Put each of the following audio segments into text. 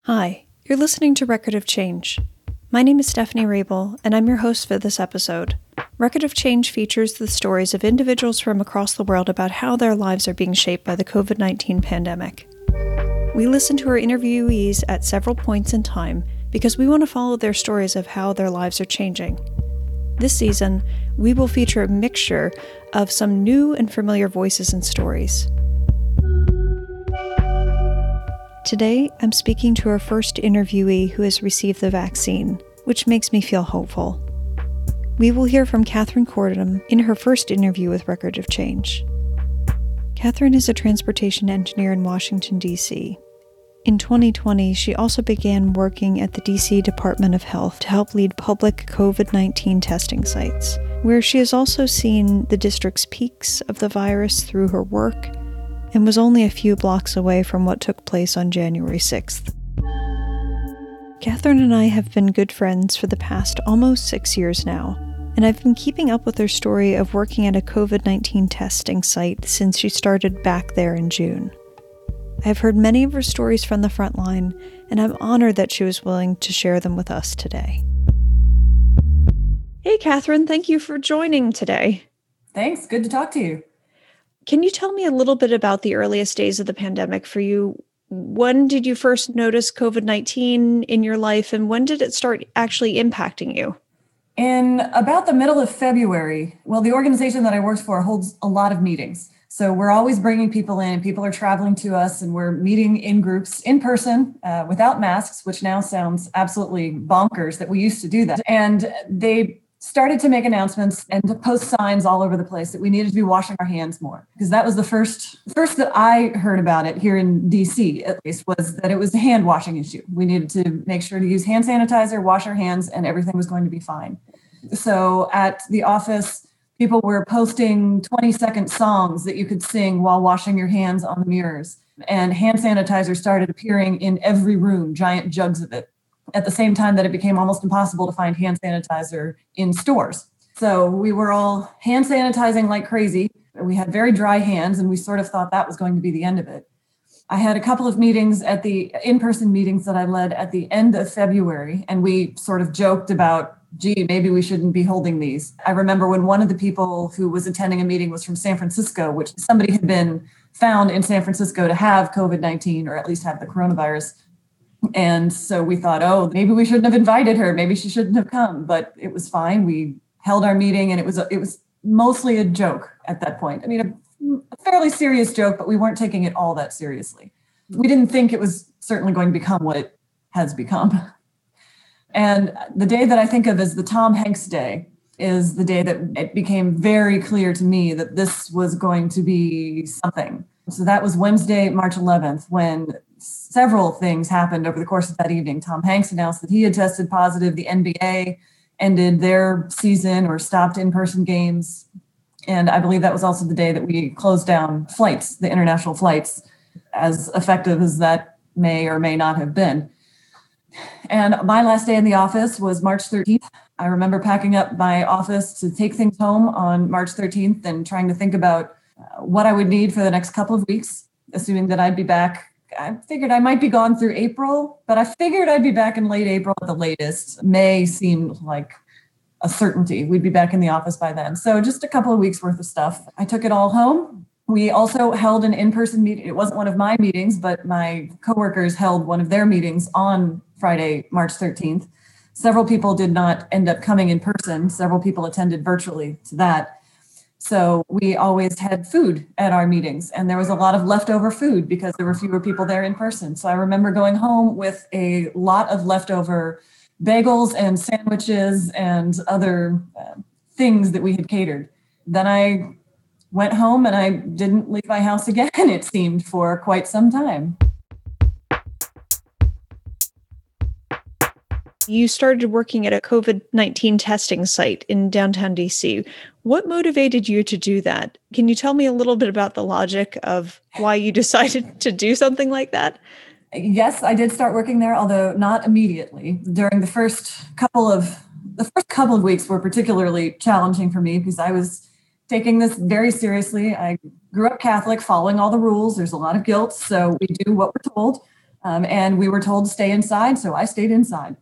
Hi, you're listening to Record of Change. My name is Stephanie Rabel, and I'm your host for this episode. Record of Change features the stories of individuals from across the world about how their lives are being shaped by the COVID-19 pandemic. We listen to our interviewees at several points in time because we want to follow their stories of how their lives are changing. This season, we will feature a mixture of some new and familiar voices and stories. Today, I'm speaking to our first interviewee who has received the vaccine, which makes me feel hopeful. We will hear from Catherine Cordham in her first interview with Record of Change. Catherine is a transportation engineer in Washington, D.C. In 2020, she also began working at the D.C. Department of Health to help lead public COVID-19 testing sites, where she has also seen the district's peaks of the virus through her work and was only a few blocks away from what took place on January 6th. Catherine and I have been good friends for the past almost 6 years now, and I've been keeping up with her story of working at a COVID-19 testing site since she started back there in June. I've heard many of her stories from the front line, and I'm honored that she was willing to share them with us today. Hey, Catherine, thank you for joining today. Thanks. Good to talk to you. Can you tell me a little bit about the earliest days of the pandemic for you? When did you first notice COVID-19 in your life, and when did it start actually impacting you? In about the middle of February, the organization that I work for holds a lot of meetings. So we're always bringing people in. People are traveling to us, and we're meeting in groups in person without masks, which now sounds absolutely bonkers that we used to do that. And they started to make announcements and to post signs all over the place that we needed to be washing our hands more, because that was the first that I heard about it here in DC, at least, was that it was a hand washing issue. We needed to make sure to use hand sanitizer, wash our hands, and everything was going to be fine. So at the office, people were posting 20-second songs that you could sing while washing your hands on the mirrors. And hand sanitizer started appearing in every room, giant jugs of it, at the same time that it became almost impossible to find hand sanitizer in stores. So we were all hand sanitizing like crazy. We had very dry hands, and we sort of thought that was going to be the end of it. I had a couple of meetings at the in-person meetings that I led at the end of February, and we sort of joked about, gee, maybe we shouldn't be holding these. I remember when one of the people who was attending a meeting was from San Francisco, which somebody had been found in San Francisco to have COVID-19, or at least have the coronavirus. And so we thought, maybe we shouldn't have invited her. Maybe she shouldn't have come, but it was fine. We held our meeting, and it was mostly a joke at that point. I mean, a fairly serious joke, but we weren't taking it all that seriously. We didn't think it was certainly going to become what it has become. And the day that I think of as the Tom Hanks Day is the day that it became very clear to me that this was going to be something. So that was Wednesday, March 11th, when several things happened over the course of that evening. Tom Hanks announced that he had tested positive. The NBA ended their season or stopped in-person games. And I believe that was also the day that we closed down flights, the international flights, as effective as that may or may not have been. And my last day in the office was March 13th. I remember packing up my office to take things home on March 13th and trying to think about what I would need for the next couple of weeks, assuming that I'd be back. I figured I might be gone through April, but I figured I'd be back in late April at the latest. May seemed like a certainty. We'd be back in the office by then. So just a couple of weeks worth of stuff. I took it all home. We also held an in-person meeting. It wasn't one of my meetings, but my coworkers held one of their meetings on Friday, March 13th. Several people did not end up coming in person. Several people attended virtually to that. So we always had food at our meetings, and there was a lot of leftover food because there were fewer people there in person. So I remember going home with a lot of leftover bagels and sandwiches and other things that we had catered. Then I went home and I didn't leave my house again, it seemed, for quite some time. You started working at a COVID-19 testing site in downtown DC. What motivated you to do that? Can you tell me a little bit about the logic of why you decided to do something like that? Yes, I did start working there, although not immediately. During the first couple of weeks were particularly challenging for me because I was taking this very seriously. I grew up Catholic, following all the rules. There's a lot of guilt, so we do what we're told. And we were told to stay inside. So I stayed inside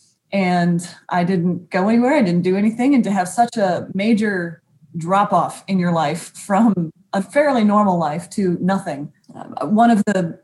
and I didn't go anywhere. I didn't do anything. And to have such a major drop off in your life from a fairly normal life to nothing. One of the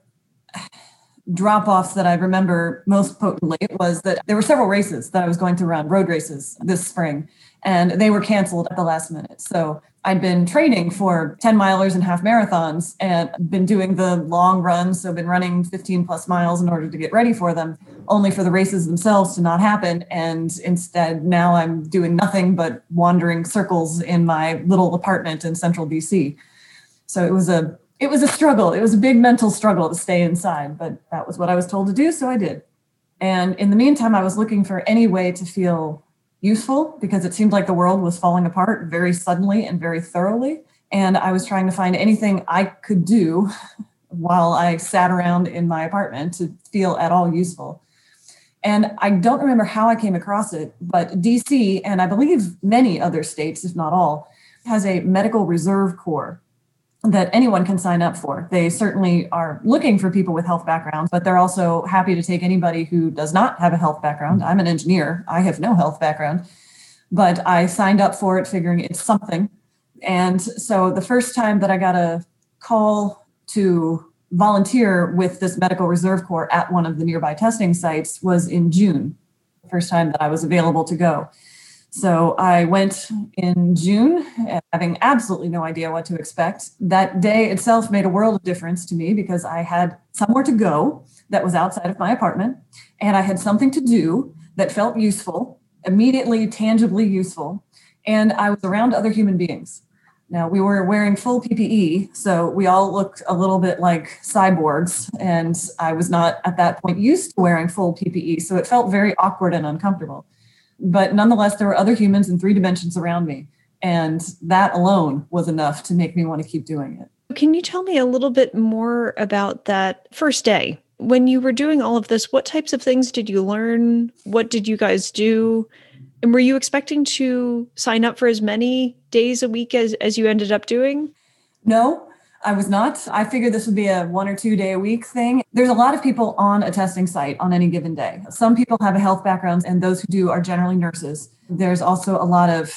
drop-offs that I remember most potently was that there were several races that I was going to run, road races this spring, and they were canceled at the last minute. So I'd been training for 10 milers and half marathons and been doing the long runs. So been running 15 plus miles in order to get ready for them, only for the races themselves to not happen. And instead, now I'm doing nothing but wandering circles in my little apartment in central DC. So it was a struggle. It was a big mental struggle to stay inside, but that was what I was told to do. So I did. And in the meantime, I was looking for any way to feel useful because it seemed like the world was falling apart very suddenly and very thoroughly. And I was trying to find anything I could do while I sat around in my apartment to feel at all useful. And I don't remember how I came across it, but DC, and I believe many other states, if not all, has a medical reserve corps that anyone can sign up for. They certainly are looking for people with health backgrounds, but they're also happy to take anybody who does not have a health background. I'm an engineer. I have no health background, but I signed up for it figuring it's something. And so the first time that I got a call to volunteer with this medical reserve corps at one of the nearby testing sites was in June, the first time that I was available to go. So I went in June, having absolutely no idea what to expect. That day itself made a world of difference to me because I had somewhere to go that was outside of my apartment, and I had something to do that felt useful, immediately, tangibly useful, and I was around other human beings. Now, we were wearing full PPE, so we all looked a little bit like cyborgs, and I was not at that point used to wearing full PPE, so it felt very awkward and uncomfortable. But nonetheless, there were other humans in 3 dimensions around me. And that alone was enough to make me want to keep doing it. Can you tell me a little bit more about that first day? When you were doing all of this, what types of things did you learn? What did you guys do? And were you expecting to sign up for as many days a week as you ended up doing? No, I was not. I figured this would be a 1 or 2 day a week thing. There's a lot of people on a testing site on any given day. Some people have a health background, and those who do are generally nurses. There's also a lot of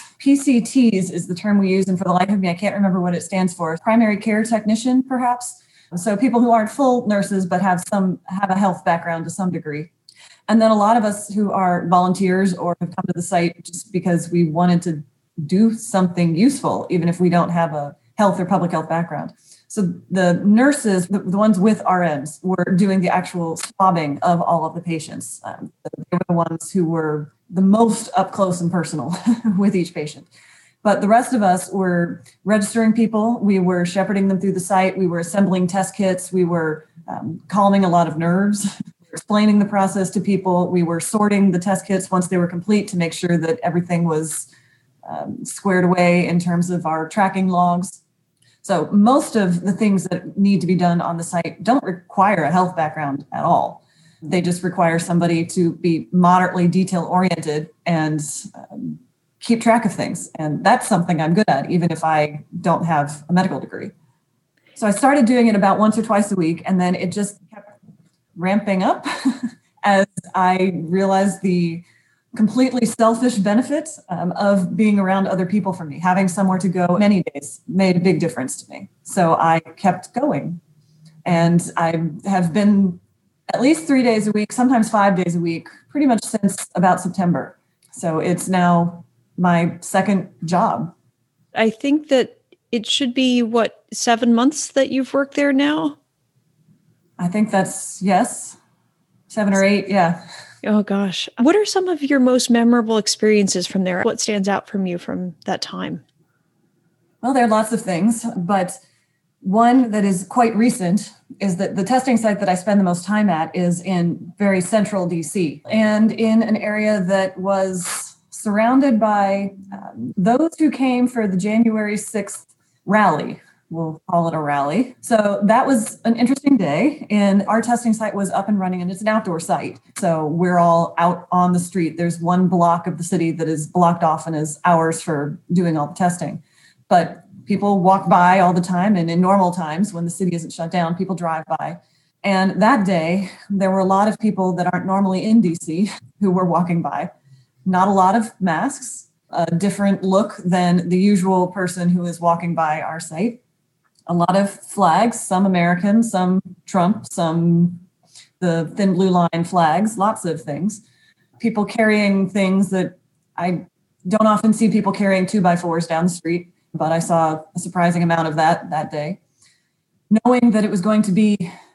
PCTs is the term we use. And for the life of me, I can't remember what it stands for. Primary care technician, perhaps. So people who aren't full nurses, but have a health background to some degree. And then a lot of us who are volunteers or have come to the site just because we wanted to do something useful, even if we don't have a health or public health background. So the nurses, the ones with RNs, were doing the actual swabbing of all of the patients. They were the ones who were the most up close and personal with each patient. But the rest of us were registering people. We were shepherding them through the site. We were assembling test kits. We were calming a lot of nerves, explaining the process to people. We were sorting the test kits once they were complete to make sure that everything was squared away in terms of our tracking logs. So most of the things that need to be done on the site don't require a health background at all. They just require somebody to be moderately detail oriented and keep track of things. And that's something I'm good at, even if I don't have a medical degree. So I started doing it about once or twice a week, and then it just kept ramping up as I realized the completely selfish benefits of being around other people for me. Having somewhere to go many days made a big difference to me. So I kept going. And I have been at least 3 days a week, sometimes 5 days a week, pretty much since about September. So it's now my second job. I think that it should be, 7 months that you've worked there now? I think that's, yes, 7 or 8, yeah. Oh, gosh. What are some of your most memorable experiences from there? What stands out from you from that time? Well, there are lots of things, but one that is quite recent is that the testing site that I spend the most time at is in very central DC and in an area that was surrounded by those who came for the January 6th rally. We'll call it a rally. So that was an interesting day. And our testing site was up and running, and it's an outdoor site. So we're all out on the street. There's one block of the city that is blocked off and is ours for doing all the testing. But people walk by all the time. And in normal times, when the city isn't shut down, people drive by. And that day, there were a lot of people that aren't normally in DC who were walking by. Not a lot of masks, a different look than the usual person who is walking by our site. A lot of flags, some American, some Trump, some the thin blue line flags, lots of things. People carrying things that I don't often see people carrying 2x4s down the street, but I saw a surprising amount of that day. Knowing that it was going to be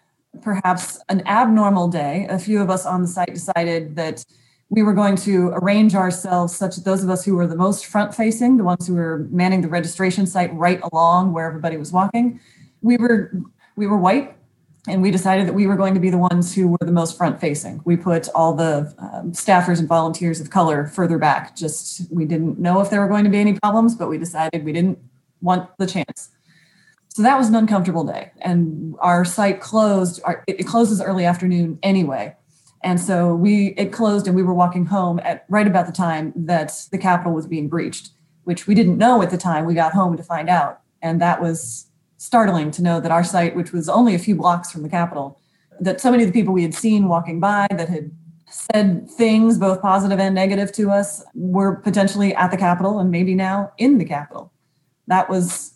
perhaps an abnormal day, a few of us on the site decided that we were going to arrange ourselves such that those of us who were the most front-facing, the ones who were manning the registration site right along where everybody was walking, we were white, and we decided that we were going to be the ones who were the most front-facing. We put all the staffers and volunteers of color further back. We didn't know if there were going to be any problems, but we decided we didn't want the chance. So that was an uncomfortable day, and our site closed. It closes early afternoon anyway, and so it closed, and we were walking home at right about the time that the Capitol was being breached, which we didn't know at the time. We got home to find out, and that was startling to know that our site, which was only a few blocks from the Capitol, that so many of the people we had seen walking by that had said things both positive and negative to us were potentially at the Capitol and maybe now in the Capitol. That was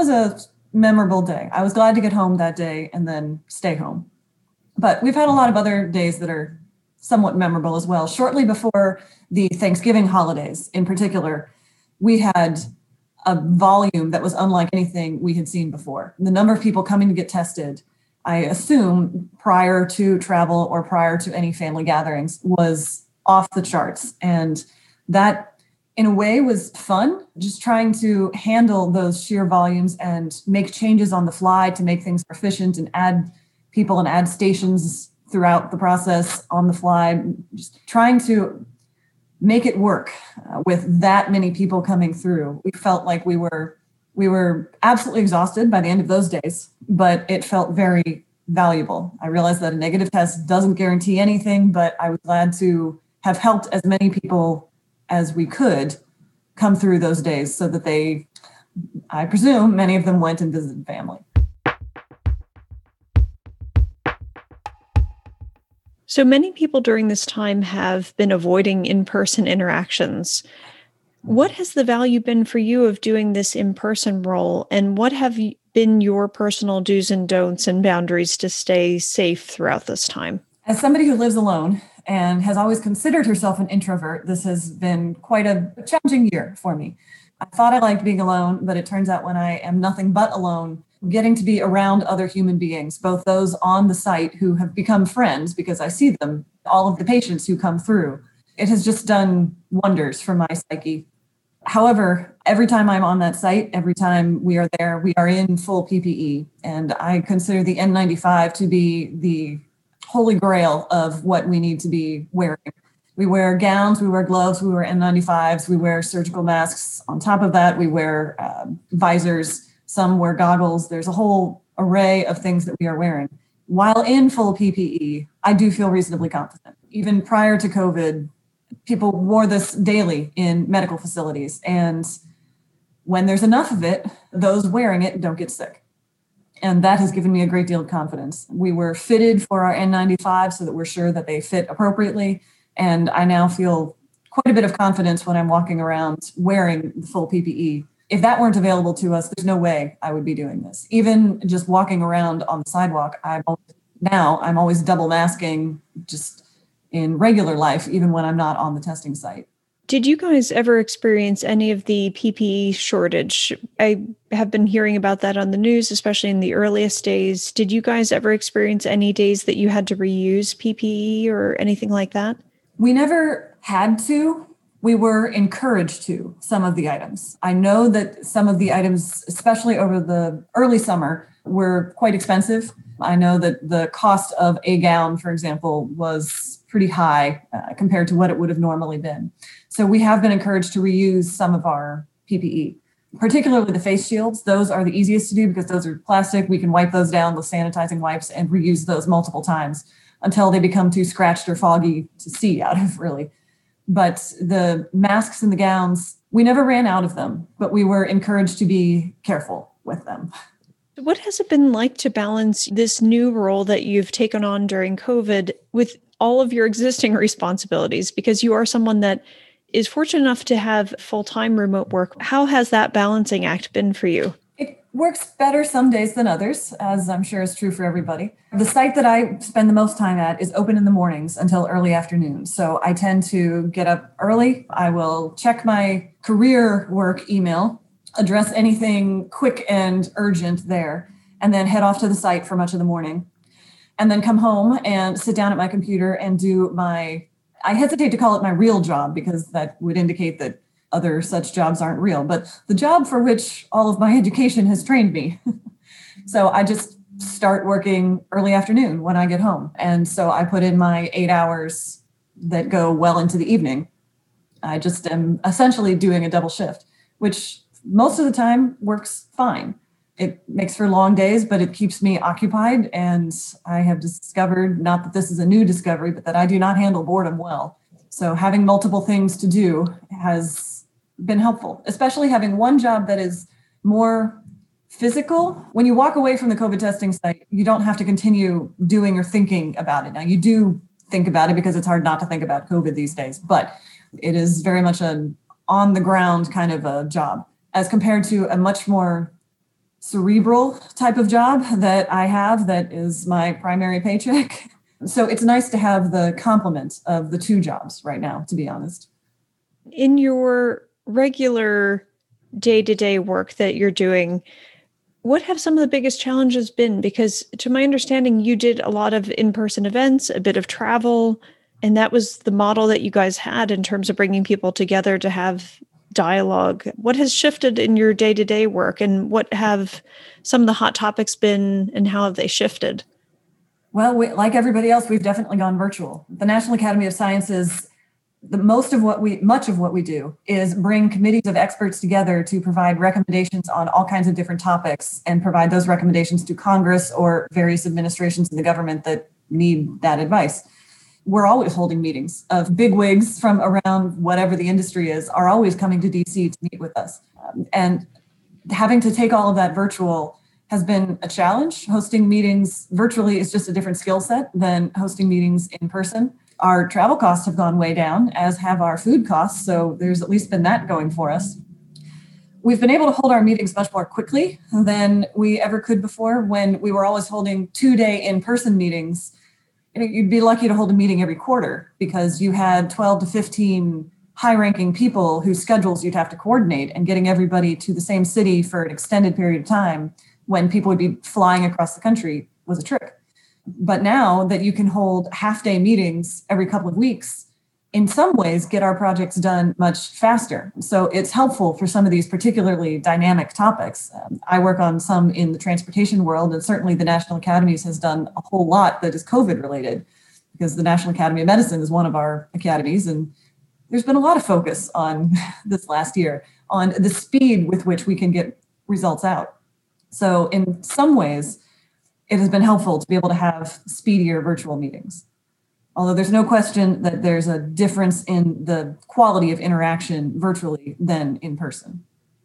a memorable day. I was glad to get home that day and then stay home. But we've had a lot of other days that are somewhat memorable as well. Shortly before the Thanksgiving holidays, in particular, we had a volume that was unlike anything we had seen before. The number of people coming to get tested, I assume prior to travel or prior to any family gatherings, was off the charts. And that in a way was fun, just trying to handle those sheer volumes and make changes on the fly to make things efficient and add people and add stations throughout the process on the fly, just trying to make it work with that many people coming through. We felt like we were absolutely exhausted by the end of those days, but it felt very valuable. I realized that a negative test doesn't guarantee anything, but I was glad to have helped as many people as we could come through those days so that I presume many of them went and visited family. So many people during this time have been avoiding in-person interactions. What has the value been for you of doing this in-person role, and what have been your personal do's and don'ts and boundaries to stay safe throughout this time? As somebody who lives alone and has always considered herself an introvert, this has been quite a challenging year for me. I thought I liked being alone, but it turns out when I am nothing but alone, getting to be around other human beings, both those on the site who have become friends because I see them, all of the patients who come through, it has just done wonders for my psyche. However, every time I'm on that site, every time we are there, we are in full PPE. And I consider the N95 to be the holy grail of what we need to be wearing. We wear gowns, we wear gloves, we wear N95s, we wear surgical masks. On top of that, we wear visors, some wear goggles. There's a whole array of things that we are wearing. While in full PPE, I do feel reasonably confident. Even prior to COVID, people wore this daily in medical facilities. And when there's enough of it, those wearing it don't get sick. And that has given me a great deal of confidence. We were fitted for our N95 so that we're sure that they fit appropriately. And I now feel quite a bit of confidence when I'm walking around wearing the full PPE. If that weren't available to us, there's no way I would be doing this. Even just walking around on the sidewalk, I'm always double masking just in regular life, even when I'm not on the testing site. Did you guys ever experience any of the PPE shortage? I have been hearing about that on the news, especially in the earliest days. Did you guys ever experience any days that you had to reuse PPE or anything like that? We never had to. We were encouraged to some of the items. I know that some of the items, especially over the early summer, were quite expensive. I know that the cost of a gown, for example, was pretty high compared to what it would have normally been. So we have been encouraged to reuse some of our PPE, particularly the face shields. Those are the easiest to do because those are plastic. We can wipe those down with sanitizing wipes and reuse those multiple times until they become too scratched or foggy to see out of, really. But the masks and the gowns, we never ran out of them, but we were encouraged to be careful with them. What has it been like to balance this new role that you've taken on during COVID with all of your existing responsibilities? Because you are someone that is fortunate enough to have full-time remote work. How has that balancing act been for you? It works better some days than others, as I'm sure is true for everybody. The site that I spend the most time at is open in the mornings until early afternoon. So I tend to get up early. I will check my career work email, address anything quick and urgent there, and then head off to the site for much of the morning. And then come home and sit down at my computer and do I hesitate to call it my real job because that would indicate that other such jobs aren't real, but the job for which all of my education has trained me. So I just start working early afternoon when I get home. And so I put in my 8 hours that go well into the evening. I just am essentially doing a double shift, which most of the time works fine. It makes for long days, but it keeps me occupied. And I have discovered, not that this is a new discovery, but that I do not handle boredom well. So having multiple things to do has been helpful, especially having one job that is more physical. When you walk away from the COVID testing site, you don't have to continue doing or thinking about it. Now, you do think about it because it's hard not to think about COVID these days, but it is very much an on the ground kind of a job as compared to a much more cerebral type of job that I have that is my primary paycheck. So it's nice to have the complement of the two jobs right now, to be honest. In your regular day-to-day work that you're doing, what have some of the biggest challenges been? Because to my understanding, you did a lot of in-person events, a bit of travel, and that was the model that you guys had in terms of bringing people together to have dialogue. What has shifted in your day-to-day work, and what have some of the hot topics been, and how have they shifted? Well, like everybody else, we've definitely gone virtual. The National Academy of Sciences, much of what we do is bring committees of experts together to provide recommendations on all kinds of different topics and provide those recommendations to Congress or various administrations in the government that need that advice. We're always holding meetings of bigwigs from around whatever the industry is, are always coming to DC to meet with us. And having to take all of that virtual has been a challenge. Hosting meetings virtually is just a different skill set than hosting meetings in person. Our travel costs have gone way down, as have our food costs. So there's at least been that going for us. We've been able to hold our meetings much more quickly than we ever could before. When we were always holding 2-day in-person meetings, you'd be lucky to hold a meeting every quarter because you had 12 to 15 high-ranking people whose schedules you'd have to coordinate, and getting everybody to the same city for an extended period of time when people would be flying across the country was a trick. But now that you can hold half-day meetings every couple of weeks, in some ways get our projects done much faster. So it's helpful for some of these particularly dynamic topics. I work on some in the transportation world, and certainly the National Academies has done a whole lot that is COVID related, because the National Academy of Medicine is one of our academies. And there's been a lot of focus on this last year on the speed with which we can get results out. So in some ways, it has been helpful to be able to have speedier virtual meetings. Although there's no question that there's a difference in the quality of interaction virtually than in person.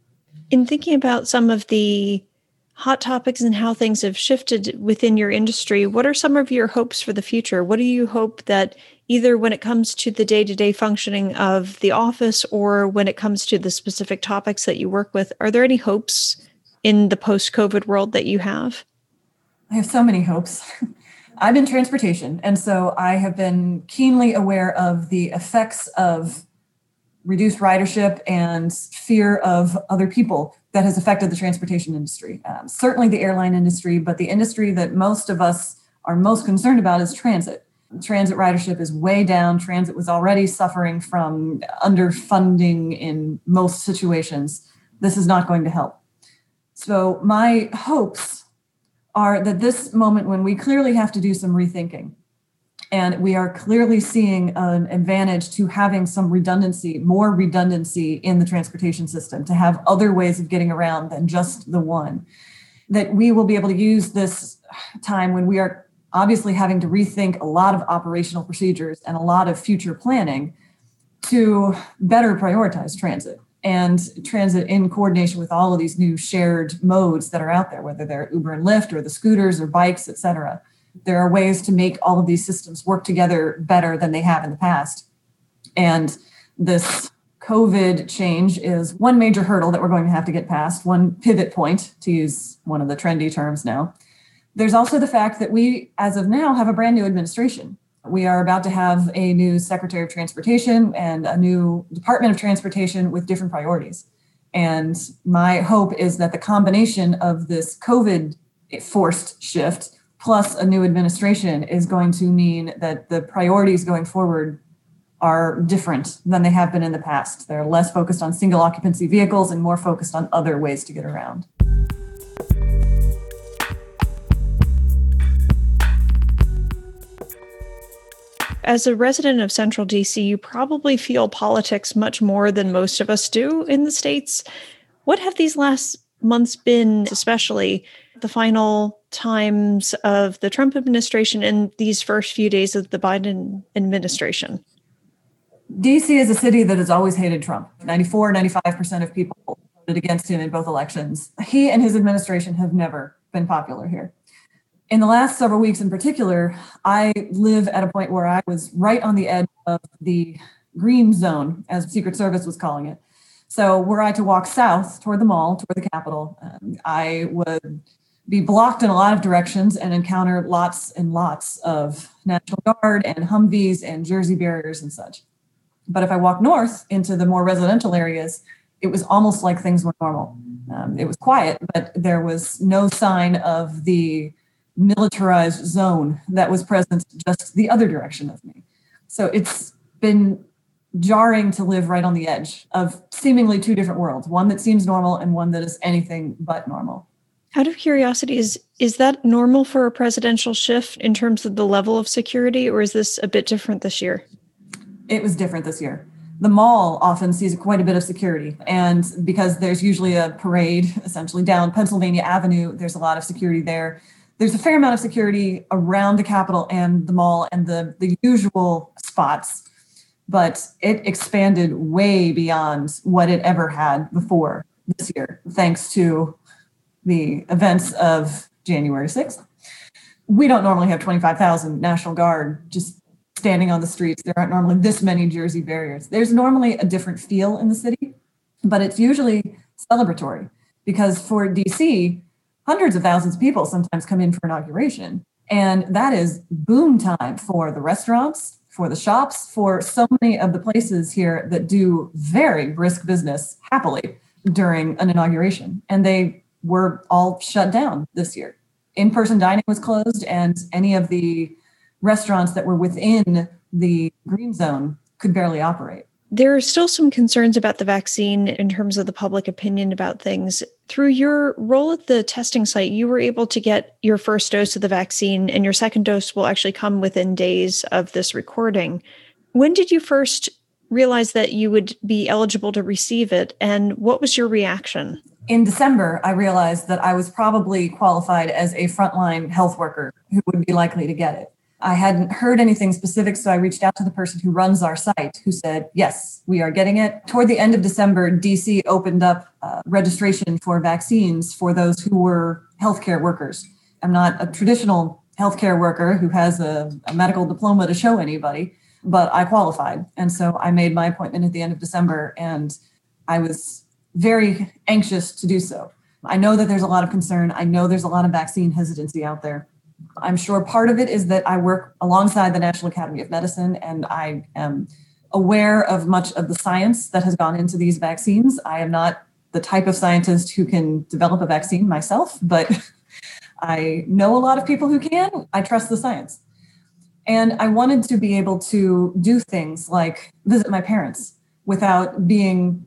In thinking about some of the hot topics and how things have shifted within your industry, what are some of your hopes for the future? What do you hope that either when it comes to the day-to-day functioning of the office or when it comes to the specific topics that you work with, are there any hopes in the post-COVID world that you have? I have so many hopes. I'm in transportation, and so I have been keenly aware of the effects of reduced ridership and fear of other people that has affected the transportation industry. Certainly the airline industry, but the industry that most of us are most concerned about is transit. Transit ridership is way down. Transit was already suffering from underfunding in most situations. This is not going to help. So my hopes are that this moment when we clearly have to do some rethinking, and we are clearly seeing an advantage to having some redundancy, more redundancy in the transportation system, to have other ways of getting around than just the one, that we will be able to use this time when we are obviously having to rethink a lot of operational procedures and a lot of future planning to better prioritize transit. and transit in coordination with all of these new shared modes that are out there, whether they're Uber and Lyft or the scooters or bikes, et cetera. There are ways to make all of these systems work together better than they have in the past. And this COVID change is one major hurdle that we're going to have to get past, one pivot point, to use one of the trendy terms now. There's also the fact that we, as of now, have a brand new administration. We are about to have a new Secretary of Transportation and a new Department of Transportation with different priorities. And my hope is that the combination of this COVID forced shift plus a new administration is going to mean that the priorities going forward are different than they have been in the past. They're less focused on single occupancy vehicles and more focused on other ways to get around. As a resident of Central DC, you probably feel politics much more than most of us do in the States. What have these last months been, especially the final times of the Trump administration and these first few days of the Biden administration? DC is a city that has always hated Trump. 95% of people voted against him in both elections. He and his administration have never been popular here. In the last several weeks in particular, I live at a point where I was right on the edge of the green zone, as Secret Service was calling it. So were I to walk south toward the mall, toward the Capitol, I would be blocked in a lot of directions and encounter lots and lots of National Guard and Humvees and Jersey barriers and such. But if I walk north into the more residential areas, it was almost like things were normal. It was quiet, but there was no sign of the militarized zone that was present just the other direction of me. So it's been jarring to live right on the edge of seemingly two different worlds, one that seems normal and one that is anything but normal. Out of curiosity, is that normal for a presidential shift in terms of the level of security, or is this a bit different this year? It was different this year. The mall often sees quite a bit of security, and because there's usually a parade essentially down Pennsylvania Avenue, there's a lot of security there. There's a fair amount of security around the Capitol and the mall and the usual spots, but it expanded way beyond what it ever had before this year, thanks to the events of January 6th. We don't normally have 25,000 National Guard just standing on the streets. There aren't normally this many Jersey barriers. There's normally a different feel in the city, but it's usually celebratory because for DC, hundreds of thousands of people sometimes come in for inauguration. And that is boom time for the restaurants, for the shops, for so many of the places here that do very brisk business happily during an inauguration. And they were all shut down this year. In-person dining was closed, and any of the restaurants that were within the green zone could barely operate. There are still some concerns about the vaccine in terms of the public opinion about things. Through your role at the testing site, you were able to get your first dose of the vaccine, and your second dose will actually come within days of this recording. When did you first realize that you would be eligible to receive it, and what was your reaction? In December, I realized that I was probably qualified as a frontline health worker who would be likely to get it. I hadn't heard anything specific, so I reached out to the person who runs our site, who said, yes, we are getting it. Toward the end of December, DC opened up registration for vaccines for those who were healthcare workers. I'm not a traditional healthcare worker who has a medical diploma to show anybody, but I qualified. And so I made my appointment at the end of December, and I was very anxious to do so. I know that there's a lot of concern. I know there's a lot of vaccine hesitancy out there. I'm sure part of it is that I work alongside the National Academy of Medicine, and I am aware of much of the science that has gone into these vaccines. I am not the type of scientist who can develop a vaccine myself, but I know a lot of people who can. I trust the science. And I wanted to be able to do things like visit my parents without being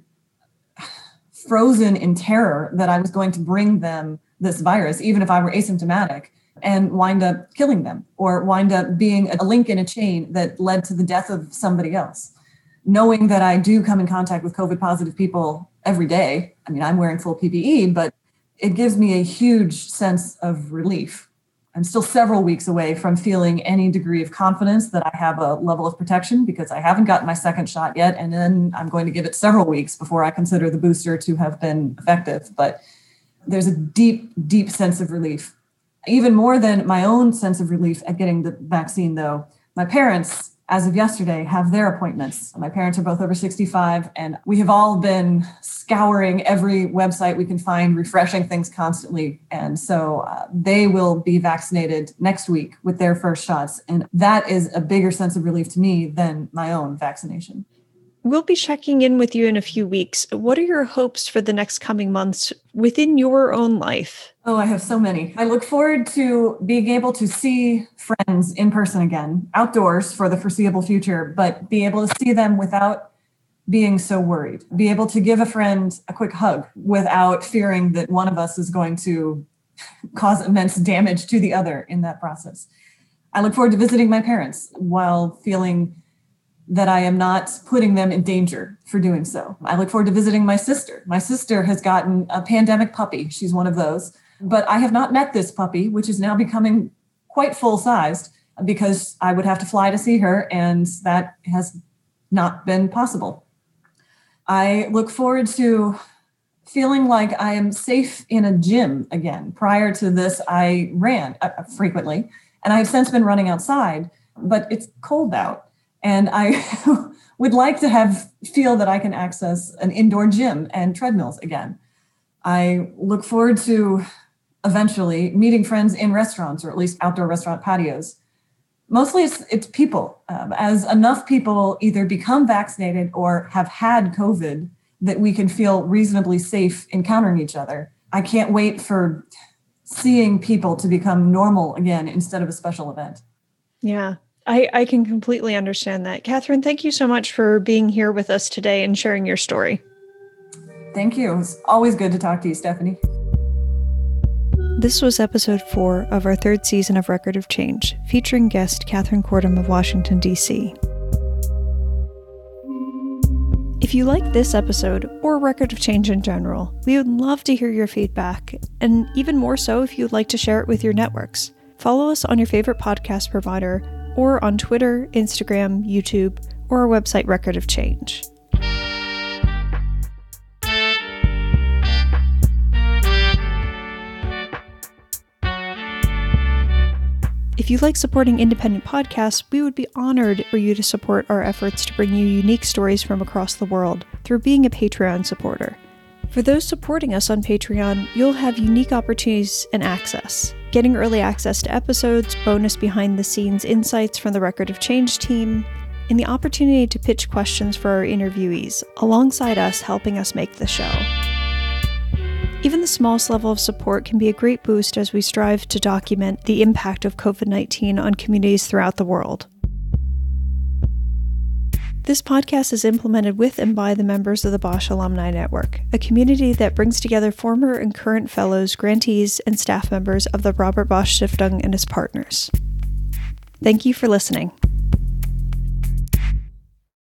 frozen in terror that I was going to bring them this virus, even if I were asymptomatic, and wind up killing them or wind up being a link in a chain that led to the death of somebody else. Knowing that I do come in contact with COVID positive people every day. I mean, I'm wearing full PPE, but it gives me a huge sense of relief. I'm still several weeks away from feeling any degree of confidence that I have a level of protection because I haven't gotten my second shot yet. And then I'm going to give it several weeks before I consider the booster to have been effective. But there's a deep, deep sense of relief. Even more than my own sense of relief at getting the vaccine, though, my parents, as of yesterday, have their appointments. My parents are both over 65, and we have all been scouring every website we can find, refreshing things constantly. And so they will be vaccinated next week with their first shots. And that is a bigger sense of relief to me than my own vaccination. We'll be checking in with you in a few weeks. What are your hopes for the next coming months within your own life? Oh, I have so many. I look forward to being able to see friends in person again, outdoors for the foreseeable future, but be able to see them without being so worried. Be able to give a friend a quick hug without fearing that one of us is going to cause immense damage to the other in that process. I look forward to visiting my parents while feeling that I am not putting them in danger for doing so. I look forward to visiting my sister. My sister has gotten a pandemic puppy. She's one of those. But I have not met this puppy, which is now becoming quite full-sized because I would have to fly to see her, and that has not been possible. I look forward to feeling like I am safe in a gym again. Prior to this, I ran frequently, and I have since been running outside, but it's cold out. And I would like to feel that I can access an indoor gym and treadmills again. I look forward to eventually meeting friends in restaurants, or at least outdoor restaurant patios. Mostly it's people. As enough people either become vaccinated or have had COVID that we can feel reasonably safe encountering each other. I can't wait for seeing people to become normal again instead of a special event. Yeah. I can completely understand that. Catherine, thank you so much for being here with us today and sharing your story. Thank you. It's always good to talk to you, Stephanie. This was episode 4 of our 3rd season of Record of Change, featuring guest Catherine Cordum of Washington, D.C. If you like this episode, or Record of Change in general, we would love to hear your feedback, and even more so if you'd like to share it with your networks. Follow us on your favorite podcast provider, or on Twitter, Instagram, YouTube, or our website Record of Change. If you like supporting independent podcasts, we would be honored for you to support our efforts to bring you unique stories from across the world through being a Patreon supporter. For those supporting us on Patreon, you'll have unique opportunities and access. Getting early access to episodes, bonus behind-the-scenes insights from the Record of Change team, and the opportunity to pitch questions for our interviewees, alongside us helping us make the show. Even the smallest level of support can be a great boost as we strive to document the impact of COVID-19 on communities throughout the world. This podcast is implemented with and by the members of the Bosch Alumni Network, a community that brings together former and current fellows, grantees, and staff members of the Robert Bosch Stiftung and its partners. Thank you for listening.